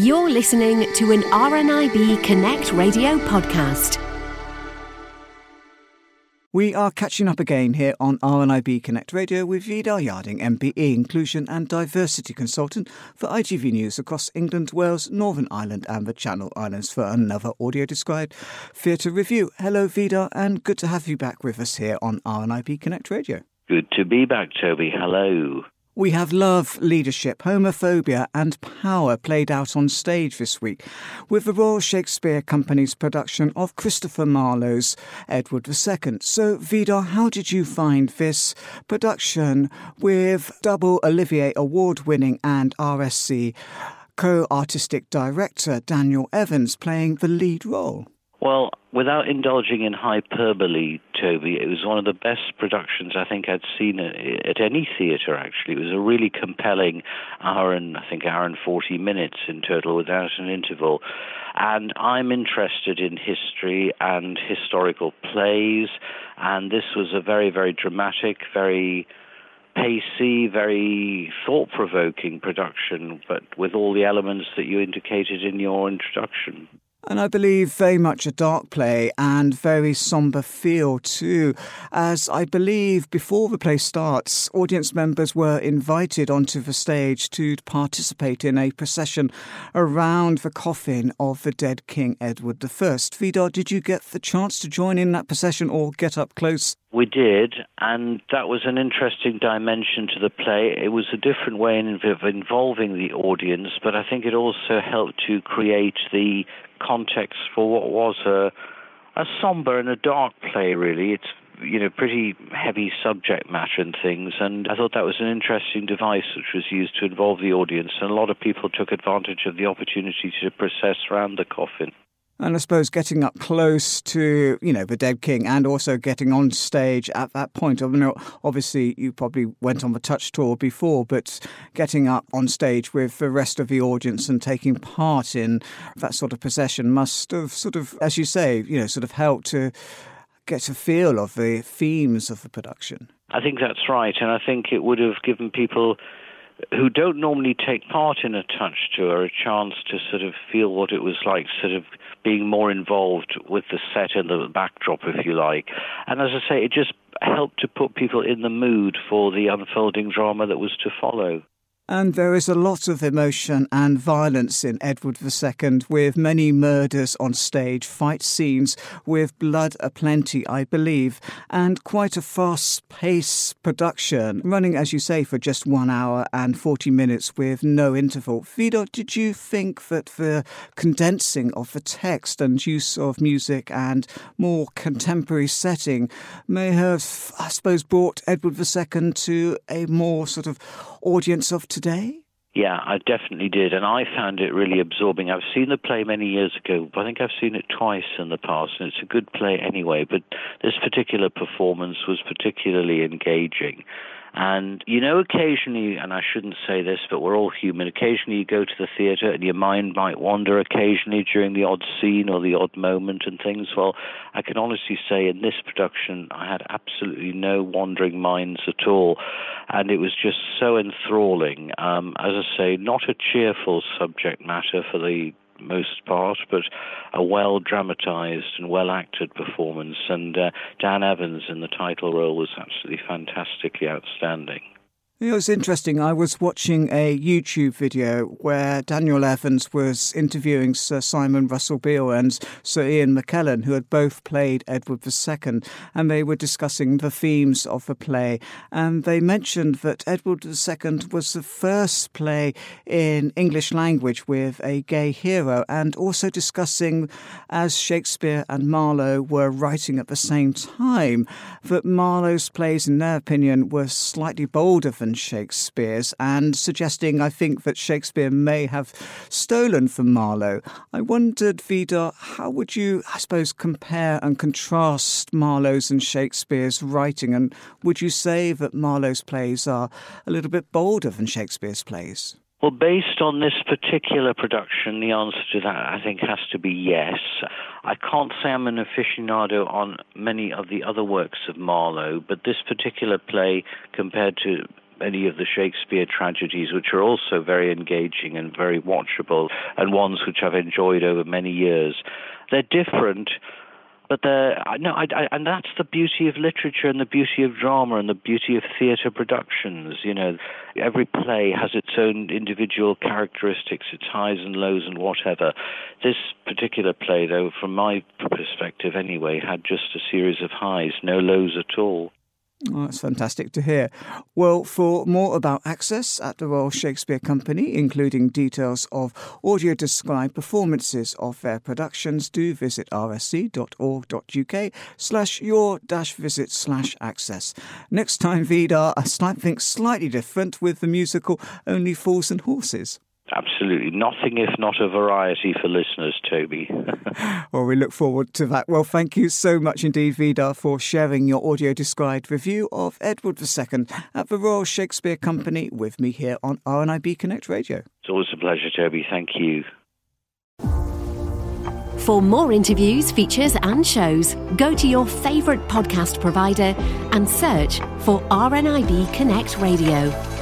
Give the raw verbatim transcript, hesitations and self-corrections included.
You're listening to an R N I B Connect radio podcast. We are catching up again here on R N I B Connect Radio with Vidar Yarding, M P E, Inclusion and Diversity Consultant for I T V News across England, Wales, Northern Ireland and the Channel Islands for another audio-described theatre review. Hello, Vidar, and good to have you back with us here on R N I B Connect Radio. Good to be back, Toby. Hello. We have love, leadership, homophobia and power played out on stage this week with the Royal Shakespeare Company's production of Christopher Marlowe's Edward the Second. So, Vidar, how did you find this production with double Olivier Award-winning and R S C co-artistic director Daniel Evans playing the lead role? Well, without indulging in hyperbole, Toby, it was one of the best productions I think I'd seen at any theatre, actually. It was a really compelling hour and, I think, hour and forty minutes in total without an interval. And I'm interested in history and historical plays, and this was a very, very dramatic, very pacey, very thought-provoking production, but with all the elements that you indicated in your introduction. And I believe very much a dark play and very sombre feel too, as I believe before the play starts, audience members were invited onto the stage to participate in a procession around the coffin of the dead King Edward the First. Vidar, did you get the chance to join in that procession or get up close? We did, and that was an interesting dimension to the play. It was a different way of involving the audience, but I think it also helped to create the context for what was a, a somber and a dark play, really. It's, you know, pretty heavy subject matter and things, and I thought that was an interesting device which was used to involve the audience, and a lot of people took advantage of the opportunity to process around the coffin. And I suppose getting up close to, you know, the dead king and also getting on stage at that point. I mean, obviously, you probably went on the touch tour before, but getting up on stage with the rest of the audience and taking part in that sort of procession must have sort of, as you say, you know, sort of helped to get a feel of the themes of the production. I think that's right. And I think it would have given people who don't normally take part in a touch tour a chance to sort of feel what it was like, sort of being more involved with the set and the backdrop, if you like. And as I say, it just helped to put people in the mood for the unfolding drama that was to follow. And there is a lot of emotion and violence in Edward the Second, with many murders on stage, fight scenes with blood aplenty, I believe, and quite a fast-paced production, running, as you say, for just one hour and forty minutes with no interval. Vidar, did you think that the condensing of the text and use of music and more contemporary setting may have, I suppose, brought Edward the Second to a more sort of audience of today? Yeah, I definitely did, and I found it really absorbing. I've seen the play many years ago, but I think I've seen it twice in the past, and it's a good play anyway, but this particular performance was particularly engaging. And, you know, occasionally, and I shouldn't say this, but we're all human, occasionally you go to the theatre and your mind might wander occasionally during the odd scene or the odd moment and things. Well, I can honestly say in this production I had absolutely no wandering minds at all. And it was just so enthralling. Um, as I say, not a cheerful subject matter for the most part, but a well-dramatized and well-acted performance. And uh, Dan Evans in the title role was absolutely fantastically outstanding. It was interesting. I was watching a YouTube video where Daniel Evans was interviewing Sir Simon Russell Beale and Sir Ian McKellen, who had both played Edward the Second, and they were discussing the themes of the play. And they mentioned that Edward the Second was the first play in English language with a gay hero, and also discussing, as Shakespeare and Marlowe were writing at the same time, that Marlowe's plays, in their opinion, were slightly bolder than Shakespeare's, and suggesting, I think, that Shakespeare may have stolen from Marlowe. I wondered, Vidar, how would you, I suppose, compare and contrast Marlowe's and Shakespeare's writing, and would you say that Marlowe's plays are a little bit bolder than Shakespeare's plays? Well, based on this particular production, the answer to that, I think, has to be yes. I can't say I'm an aficionado on many of the other works of Marlowe, but this particular play, compared to any of the Shakespeare tragedies, which are also very engaging and very watchable, and ones which I've enjoyed over many years. They're different, but they're, no, I, I, and that's the beauty of literature and the beauty of drama and the beauty of theatre productions. You know, every play has its own individual characteristics, its highs and lows and whatever. This particular play, though, from my perspective anyway, had just a series of highs, no lows at all. Oh, that's fantastic to hear. Well, for more about Access at the Royal Shakespeare Company, including details of audio-described performances of their productions, do visit rsc.org.uk slash your dash visit slash access. Next time, Vidar, I think slightly different with the musical Only Fools and Horses. Absolutely. Nothing if not a variety for listeners, Toby. Well, we look forward to that. Well, thank you so much indeed, Vidar, for sharing your audio-described review of Edward the Second at the Royal Shakespeare Company with me here on R N I B Connect Radio. It's always a pleasure, Toby. Thank you. For more interviews, features and shows, go to your favourite podcast provider and search for R N I B Connect Radio.